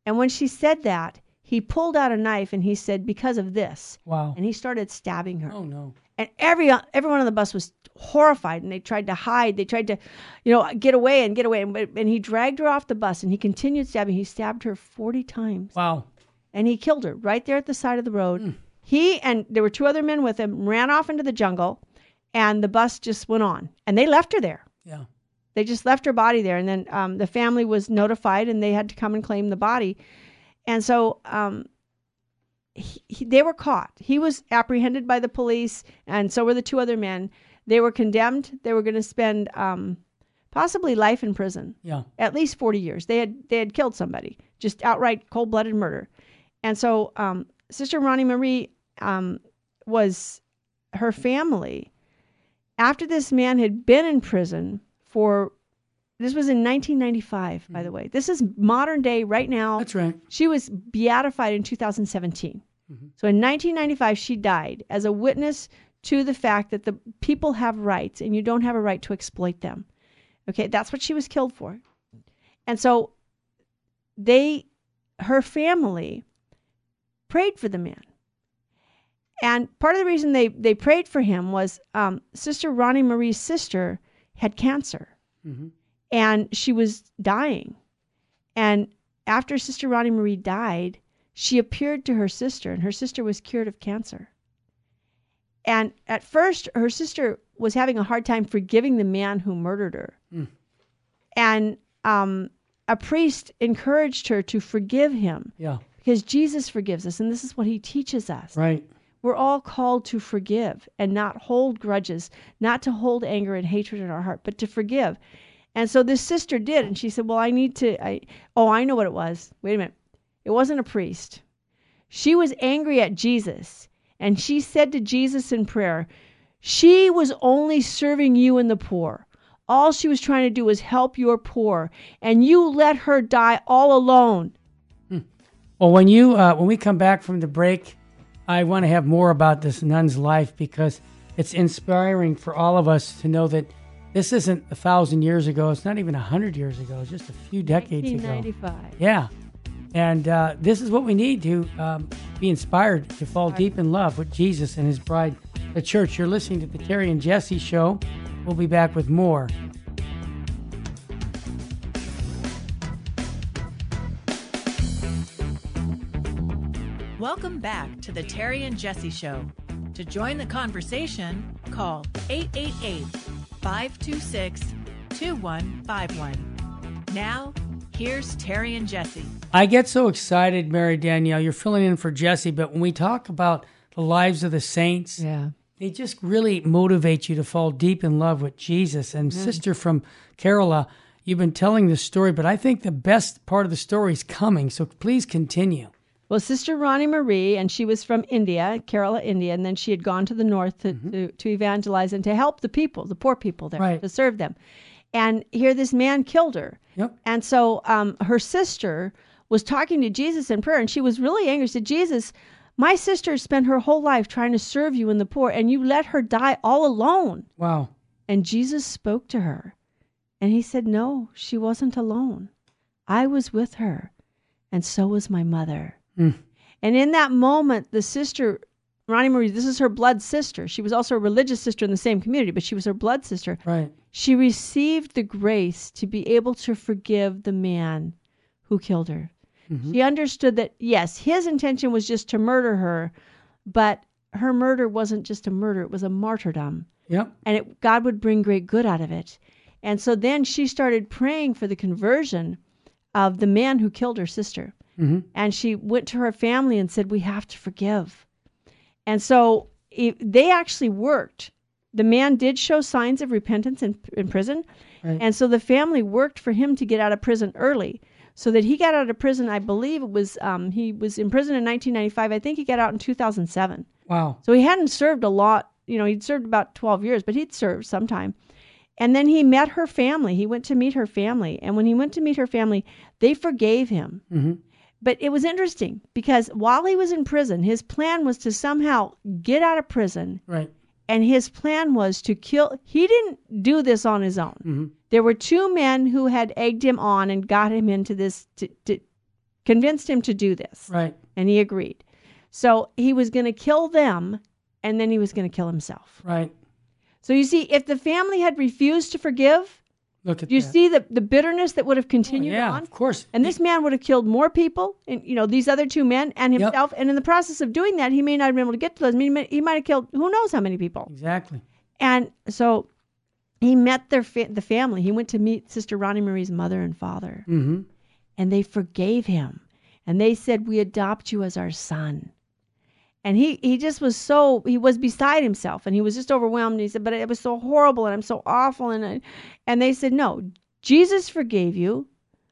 Speaker 2: And when she said that, he pulled out a knife and he said, because of this.
Speaker 1: Wow.
Speaker 2: And he started stabbing her.
Speaker 1: Oh, no.
Speaker 2: And every everyone on the bus was horrified, and they tried to hide. They tried to, you know, get away and get away. And, and he dragged her off the bus, and he continued stabbing. He stabbed her forty times.
Speaker 1: Wow.
Speaker 2: And he killed her right there at the side of the road.
Speaker 1: Mm.
Speaker 2: He and there were two other men with him, ran off into the jungle, and the bus just went on. And they left her there.
Speaker 1: Yeah.
Speaker 2: They just left her body there. And then um, the family was notified, and they had to come and claim the body. And so um, he, he, they were caught. He was apprehended by the police, and so were the two other men. They were condemned. They were going to spend um, possibly life in prison.
Speaker 1: Yeah.
Speaker 2: At least forty years. They had they had killed somebody, just outright cold-blooded murder. And so um, Sister Ronnie Marie um, was, her family, after this man had been in prison for, this was in nineteen ninety-five, mm-hmm. by the way. This is modern day right now.
Speaker 1: That's right.
Speaker 2: She was beatified in two thousand seventeen. Mm-hmm. So in nineteen ninety-five, she died as a witness to the fact that the people have rights and you don't have a right to exploit them. Okay, that's what she was killed for. And so they, her family, prayed for the man. And part of the reason they, they prayed for him was um, Sister Ronnie Marie's sister had cancer. Mm-hmm. And she was dying. And after Sister Ronnie Marie died, she appeared to her sister, and her sister was cured of cancer. And at first, her sister was having a hard time forgiving the man who murdered her. Mm. And um, a priest encouraged her to forgive him.
Speaker 1: Yeah.
Speaker 2: Because Jesus forgives us, and this is what he teaches us.
Speaker 1: Right.
Speaker 2: We're all called to forgive and not hold grudges, not to hold anger and hatred in our heart, but to forgive. And so this sister did, and she said, well, I need to, I, oh, I know what it was. Wait a minute. It wasn't a priest. She was angry at Jesus, and she said to Jesus in prayer, she was only serving you and the poor. All she was trying to do was help your poor, and you let her die all alone.
Speaker 1: Hmm. Well, when you uh, when we come back from the break, I want to have more about this nun's life, because it's inspiring for all of us to know that this isn't a thousand years ago. It's not even a hundred years ago. It's just a few decades ago.
Speaker 2: nineteen ninety-five.
Speaker 1: Yeah. And uh, this is what we need to um, be inspired to fall deep in love with Jesus and his bride, the church. You're listening to the Terry and Jesse Show. We'll be back with more.
Speaker 3: Welcome back to the Terry and Jesse Show. To join the conversation, call eight eight eight, five two six, two one five one. Now, here's Terry and Jesse.
Speaker 1: I get so excited, Mary Danielle. You're filling in for Jesse, but when we talk about the lives of the saints,
Speaker 2: yeah,
Speaker 1: they just really motivate you to fall deep in love with Jesus. And mm. Sister from Kerala, you've been telling the story, but I think the best part of the story is coming, so please continue.
Speaker 2: Well, Sister Ronnie Marie, and she was from India, Kerala, India, and then she had gone to the north to, mm-hmm. to, to evangelize and to help the people, the poor people there,
Speaker 1: right.
Speaker 2: to serve them. And here this man killed her.
Speaker 1: Yep.
Speaker 2: And so um, her sister was talking to Jesus in prayer, and she was really angry. She said, Jesus, my sister spent her whole life trying to serve you and the poor, and you let her die all alone.
Speaker 1: Wow.
Speaker 2: And Jesus spoke to her, and he said, no, she wasn't alone. I was with her, and so was my mother. Mm. And in that moment, the sister, Ronnie Marie, this is her blood sister. She was also a religious sister in the same community, but she was her blood sister.
Speaker 1: Right.
Speaker 2: She received the grace to be able to forgive the man who killed her. Mm-hmm. She understood that, yes, his intention was just to murder her, but her murder wasn't just a murder. It was a martyrdom.
Speaker 1: Yep.
Speaker 2: And it, God would bring great good out of it. And so then she started praying for the conversion of the man who killed her sister. Mm-hmm. And she went to her family and said, we have to forgive. And so it, they actually worked. The man did show signs of repentance in, in prison. Right. And so the family worked for him to get out of prison early, so that he got out of prison, I believe it was, um, he was in prison in nineteen ninety-five. I think he got out in two thousand seven.
Speaker 1: Wow.
Speaker 2: So he hadn't served a lot. You know, he'd served about twelve years, but he'd served sometime. And then he met her family. He went to meet her family. And when he went to meet her family, they forgave him. Mm-hmm. But it was interesting because while he was in prison, his plan was to somehow get out of prison.
Speaker 1: Right.
Speaker 2: And his plan was to kill. He didn't do this on his own. Mm-hmm. There were two men who had egged him on and got him into this, to, to convinced him to do this.
Speaker 1: Right.
Speaker 2: And he agreed. So he was going to kill them, and then he was going to kill himself.
Speaker 1: Right.
Speaker 2: So you see, if the family had refused to forgive,
Speaker 1: Look at
Speaker 2: do you
Speaker 1: that.
Speaker 2: see the, the bitterness that would have continued
Speaker 1: Oh, yeah,
Speaker 2: on?
Speaker 1: of course.
Speaker 2: And this man would have killed more people, and you know, these other two men and
Speaker 1: Yep.
Speaker 2: himself. And in the process of doing that, he may not have been able to get to those. I mean, he might, he might have killed who knows how many people.
Speaker 1: Exactly.
Speaker 2: And so he met their fa- the family. He went to meet Sister Ronnie Marie's mother and father,
Speaker 1: Mm-hmm.
Speaker 2: and they forgave him. And they said, "We adopt you as our son." And he, he just was so, he was beside himself, and he was just overwhelmed. And he said, "But it was so horrible, and I'm so awful." And, I, and they said, "No, Jesus forgave you.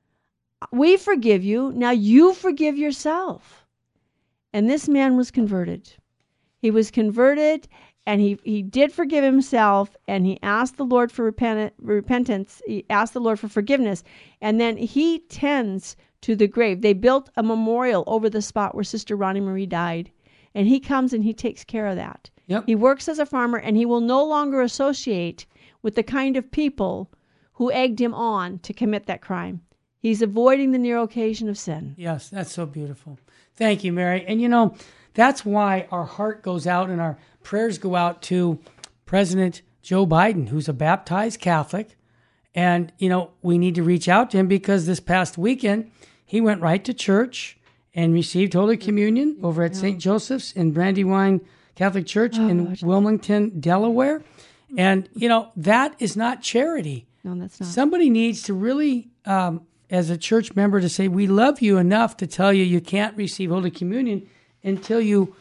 Speaker 2: We forgive you. Now you forgive yourself." And this man was converted. He was converted, and he, he did forgive himself, and he asked the Lord for repent, repentance. He asked the Lord for forgiveness. And then he tends to the grave. They built a memorial over the spot where Sister Ronnie Marie died. And he comes and he takes care of that.
Speaker 1: Yep.
Speaker 2: He works as a farmer, and he will no longer associate with the kind of people who egged him on to commit that crime. He's avoiding the near occasion of sin.
Speaker 1: Yes, that's so beautiful. Thank you, Mary. And you know, that's why our heart goes out and our prayers go out to President Joe Biden, who's a baptized Catholic. And, you know, we need to reach out to him because this past weekend, he went right to church and received Holy Communion over at Saint Joseph's in Brandywine Catholic Church
Speaker 2: Oh,
Speaker 1: in Wilmington, Delaware. And, you know, that is not charity.
Speaker 2: No, that's not.
Speaker 1: Somebody needs to really, um, as a church member, to say, we love you enough to tell you you can't receive Holy Communion until you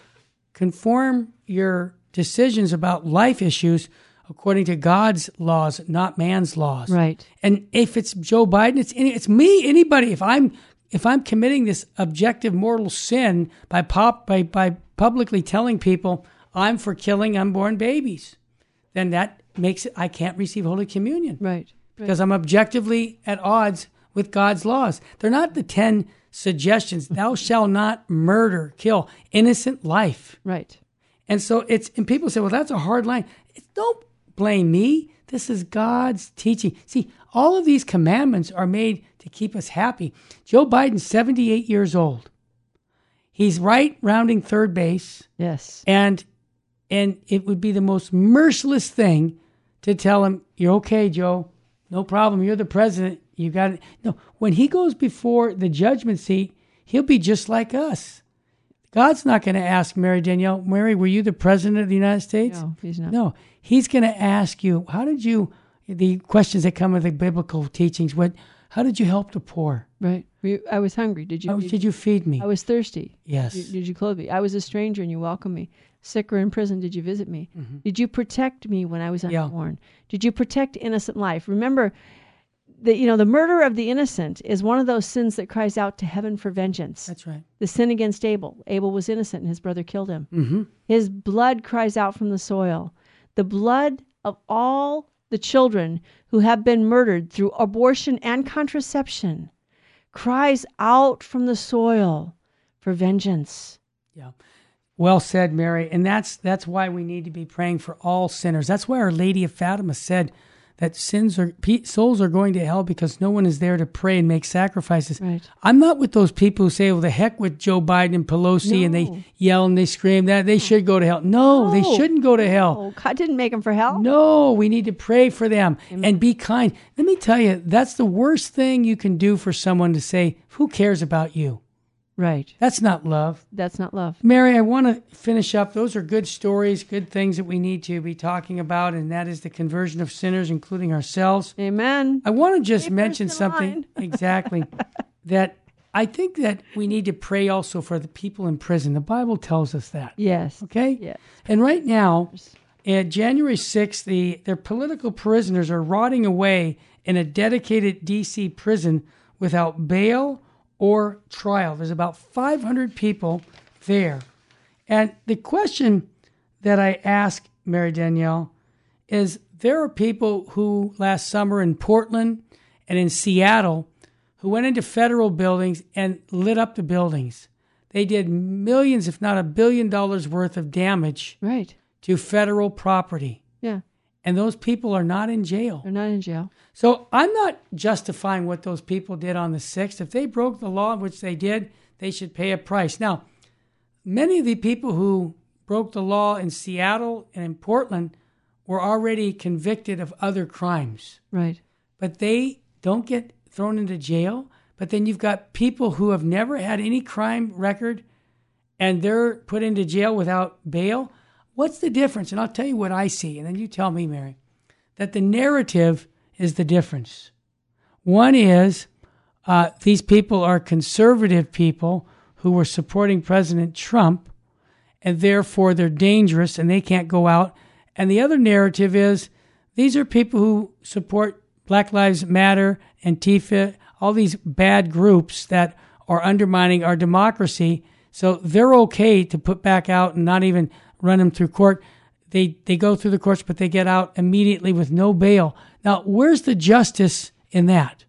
Speaker 1: conform your decisions about life issues according to God's laws, not man's laws.
Speaker 2: Right.
Speaker 1: And if it's Joe Biden, it's any, it's me, anybody. If I'm if I'm committing this objective mortal sin by pop by by publicly telling people I'm for killing unborn babies, then that makes it I can't receive Holy Communion.
Speaker 2: Right.
Speaker 1: Because I'm objectively at odds with God's laws. They're not the ten suggestions. Thou shalt not murder, kill innocent life.
Speaker 2: Right.
Speaker 1: And so it's, and people say, well, that's a hard line. It's, don't blame me. This is God's teaching. See, all of these commandments are made to keep us happy. Joe Biden's seventy-eight years old. He's right rounding third base.
Speaker 2: Yes.
Speaker 1: And, and it would be the most merciless thing to tell him, you're okay, Joe. No problem. You're the president. You got it. No, when he goes before the judgment seat, he'll be just like us. God's not going to ask Mary Danielle, Mary, were you the president of the United States?
Speaker 2: No, he's not.
Speaker 1: No, he's going to ask you, how did you, the questions that come with the biblical teachings, what, how did you help the poor?
Speaker 2: Right. Were you- I was hungry. Did you?
Speaker 1: How
Speaker 2: did,
Speaker 1: did you feed me?
Speaker 2: I was thirsty.
Speaker 1: Yes.
Speaker 2: Did, did you clothe me? I was a stranger and you welcomed me. Sick or in prison, did you visit me?
Speaker 1: Mm-hmm.
Speaker 2: Did you protect me when I was
Speaker 1: Yeah.
Speaker 2: unborn? Did you protect innocent life? Remember, that you know the murder of the innocent is one of those sins that cries out to heaven for vengeance.
Speaker 1: That's right.
Speaker 2: The sin against Abel. Abel was innocent and his brother killed him.
Speaker 1: Mm-hmm.
Speaker 2: His blood cries out from the soil. The blood of all the children who have been murdered through abortion and contraception cries out from the soil for vengeance.
Speaker 1: Yeah. Well said, Mary. And that's that's why we need to be praying for all sinners. That's why Our Lady of Fatima said that sins are souls are going to hell because no one is there to pray and make sacrifices.
Speaker 2: Right.
Speaker 1: I'm not with those people who say, well, the heck with Joe Biden and Pelosi,
Speaker 2: No.
Speaker 1: and they yell and they scream that they should go to hell. No, they
Speaker 2: No.
Speaker 1: shouldn't go to hell.
Speaker 2: Oh, God didn't make them for hell.
Speaker 1: No, we need to pray for them and be kind. Let me tell you, that's the worst thing you can do for someone to say, who cares about you?
Speaker 2: Right.
Speaker 1: That's not love.
Speaker 2: That's not love.
Speaker 1: Mary, I want to finish up. Those are good stories, good things that we need to be talking about, and that is the conversion of sinners, including ourselves.
Speaker 2: Amen.
Speaker 1: I want to just
Speaker 2: Stay
Speaker 1: mention
Speaker 2: first in
Speaker 1: something
Speaker 2: line.
Speaker 1: exactly that I think that we need to pray also for the people in prison. The Bible tells us that.
Speaker 2: Yes.
Speaker 1: Okay?
Speaker 2: Yes.
Speaker 1: And right now, at January sixth, the their political prisoners are rotting away in a dedicated D C prison without bail or trial. There's about five hundred people there. And the question that I ask Mary Danielle is, there are people who last summer in Portland and in Seattle who went into federal buildings and lit up the buildings. They did millions, if not a billion dollars worth of damage
Speaker 2: Right.
Speaker 1: to federal property.
Speaker 2: Yeah.
Speaker 1: and those people are not in jail.
Speaker 2: They're not in jail.
Speaker 1: So I'm not justifying what those people did on the sixth. If they broke the law, which they did, they should pay a price. Now, many of the people who broke the law in Seattle and in Portland were already convicted of other crimes.
Speaker 2: Right.
Speaker 1: But they don't get thrown into jail. But then you've got people who have never had any crime record and they're put into jail without bail. What's the difference? And I'll tell you what I see, and then you tell me, Mary, that the narrative is the difference. One is uh, these people are conservative people who were supporting President Trump, and therefore they're dangerous and they can't go out. And the other narrative is these are people who support Black Lives Matter, Antifa, all these bad groups that are undermining our democracy. So they're okay to put back out and not even run them through court. They they go through the courts, but they get out immediately with no bail. Now, where's the justice in that?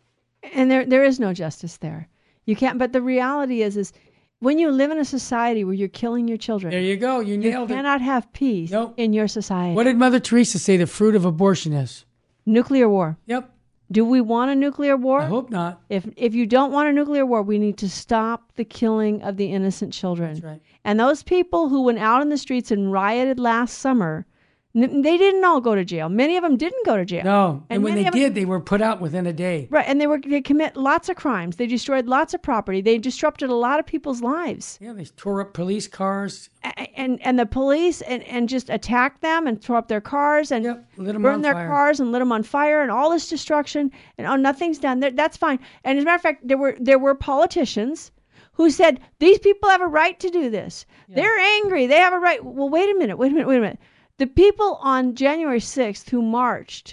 Speaker 2: And there there is no justice there. You can't. But the reality is, is when you live in a society where you're killing your children,
Speaker 1: There you go. You
Speaker 2: you
Speaker 1: nailed it.
Speaker 2: cannot have peace
Speaker 1: Nope.
Speaker 2: in your society.
Speaker 1: What did Mother Teresa say the fruit of abortion is?
Speaker 2: Nuclear war.
Speaker 1: Yep.
Speaker 2: Do we want a nuclear war?
Speaker 1: I hope not.
Speaker 2: If if you don't want a nuclear war, we need to stop the killing of the innocent children.
Speaker 1: That's right.
Speaker 2: And those people who went out in the streets and rioted last summer, n- they didn't all go to jail. Many of them didn't go to jail.
Speaker 1: No. And,
Speaker 2: And
Speaker 1: when
Speaker 2: many
Speaker 1: they
Speaker 2: of them-
Speaker 1: did, they were put out within a day.
Speaker 2: Right, and they were they commit lots of crimes. They destroyed lots of property. They disrupted a lot of people's lives.
Speaker 1: Yeah, they tore up police cars.
Speaker 2: A- And and the police and, and just attacked them and tore up their cars and
Speaker 1: Yep, lit 'em
Speaker 2: burned
Speaker 1: on
Speaker 2: their
Speaker 1: fire.
Speaker 2: cars and lit them on fire and all this destruction and oh nothing's done. There, that's fine. And as a matter of fact, there were there were politicians who said these people have a right to do this. They're angry. They have a right. Well, wait a minute. Wait a minute. Wait a minute. The people on January sixth who marched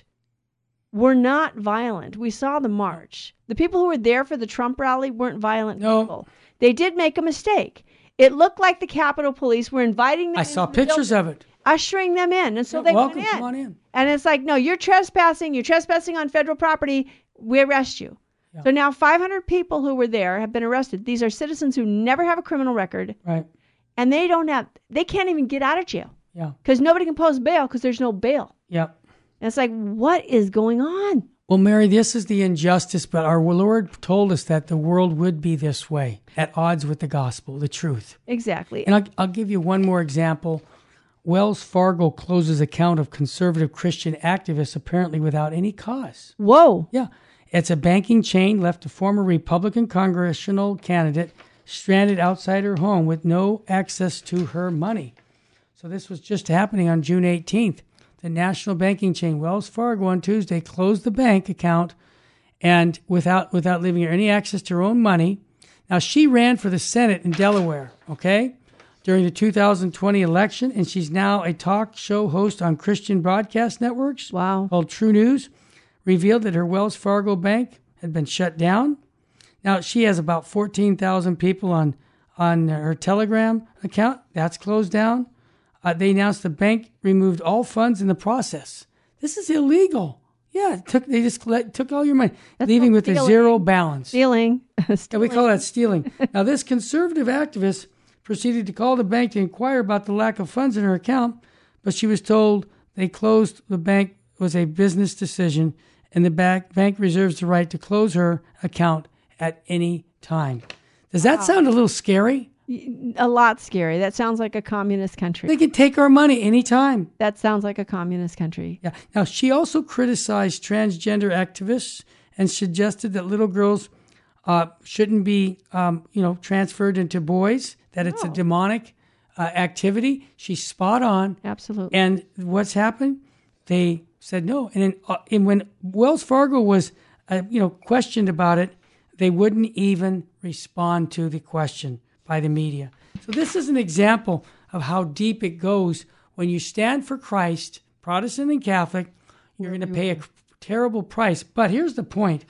Speaker 2: were not violent. We saw the march. The people who were there for the Trump rally weren't violent
Speaker 1: No.
Speaker 2: people. They did make a mistake. It looked like the Capitol Police were inviting them
Speaker 1: I saw
Speaker 2: into the
Speaker 1: pictures
Speaker 2: building,
Speaker 1: of it.
Speaker 2: ushering them in, and so
Speaker 1: Yeah,
Speaker 2: they
Speaker 1: welcome,
Speaker 2: went in.
Speaker 1: come on in.
Speaker 2: And it's like, no, you're trespassing. You're trespassing on federal property. We arrest you.
Speaker 1: Yeah.
Speaker 2: So now five hundred people who were there have been arrested. These are citizens who never have a criminal record,
Speaker 1: Right.
Speaker 2: and they don't have. They can't even get out of jail
Speaker 1: Yeah.
Speaker 2: because nobody can post bail because there's no bail.
Speaker 1: Yep.
Speaker 2: And it's like, what is going on?
Speaker 1: Well, Mary, this is the injustice, but our Lord told us that the world would be this way, at odds with the gospel, the truth.
Speaker 2: Exactly.
Speaker 1: And I'll, I'll give you one more example. Wells Fargo closes account of conservative Christian activists apparently without any cause.
Speaker 2: Whoa.
Speaker 1: Yeah. It's a banking chain left a former Republican congressional candidate stranded outside her home with no access to her money. So this was just happening on June eighteenth. The national banking chain Wells Fargo on Tuesday closed the bank account and without without leaving her any access to her own money. Now, she ran for the Senate in Delaware, okay, during the two thousand twenty election, and she's now a talk show host on Christian broadcast networks
Speaker 2: Wow.
Speaker 1: called True News, revealed that her Wells Fargo bank had been shut down. Now, she has about fourteen thousand people on, on her Telegram account. That's closed down. Uh, they announced the bank removed all funds in the process. This is illegal. Yeah, it took they just let, took all your money,
Speaker 2: That's
Speaker 1: leaving
Speaker 2: called
Speaker 1: with a
Speaker 2: stealing.
Speaker 1: zero balance.
Speaker 2: Stealing.
Speaker 1: Yeah, we call that stealing. Now, this conservative activist proceeded to call the bank to inquire about the lack of funds in her account, but she was told they closed the bank was a business decision, and the bank, bank reserves the right to close her account at any time. Does that sound a little scary?
Speaker 2: A lot scary. That sounds like a communist country.
Speaker 1: They can take our money anytime.
Speaker 2: That sounds like a communist country.
Speaker 1: Yeah. Now, she also criticized transgender activists and suggested that little girls uh, shouldn't be, um, you know, transferred into boys, that it's a demonic uh, activity. She's spot on.
Speaker 2: Absolutely.
Speaker 1: And what's happened? They said no. And, then, uh, and when Wells Fargo was, uh, you know, questioned about it, they wouldn't even respond to the question by the media. So this is an example of how deep it goes. When you stand for Christ, Protestant and Catholic, you're going to pay a terrible price. But here's the point.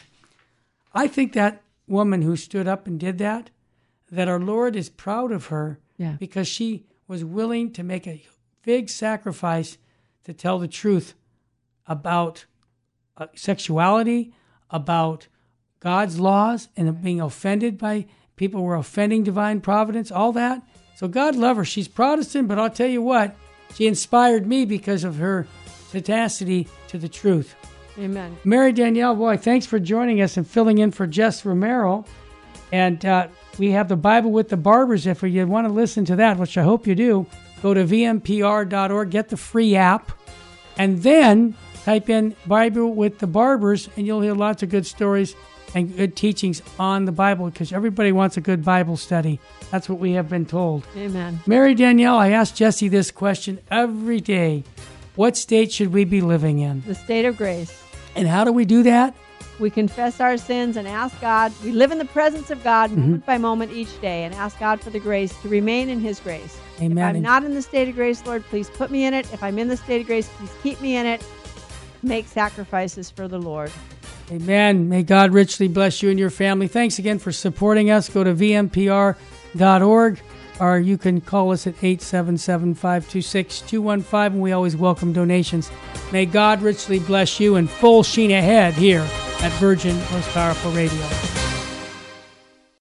Speaker 1: I think that woman who stood up and did that, that our Lord is proud of her
Speaker 2: Yeah.
Speaker 1: because she was willing to make a big sacrifice to tell the truth about uh, sexuality, about God's laws, and being offended by people who were offending divine providence, all that. So God love her. She's Protestant, but I'll tell you what, she inspired me because of her tenacity to the truth.
Speaker 2: Amen.
Speaker 1: Mary Danielle, boy, thanks for joining us and filling in for Jess Romero. And uh, we have the Bible with the Barbers. If you want to listen to that, which I hope you do, go to v m p r dot org, get the free app, and then type in Bible with the Barbers, and you'll hear lots of good stories and good teachings on the Bible, because everybody wants a good Bible study. That's what we have been told.
Speaker 2: Amen.
Speaker 1: Mary Danielle, I ask Jesse this question every day. What state should we be living in?
Speaker 2: The state of grace.
Speaker 1: And how do we do that?
Speaker 2: We confess our sins and ask God. We live in the presence of God
Speaker 1: Mm-hmm.
Speaker 2: moment by moment each day and ask God for the grace to remain in His grace.
Speaker 1: Amen.
Speaker 2: If I'm
Speaker 1: And-
Speaker 2: not in the state of grace, Lord, please put me in it. If I'm in the state of grace, please keep me in it. Make sacrifices for the Lord.
Speaker 1: Amen. May God richly bless you and your family. Thanks again for supporting us. Go to v m p r dot org, or you can call us at eight seven seven, five two six, two one five, and we always welcome donations. May God richly bless you, and full sheen ahead here at Virgin Most Powerful Radio.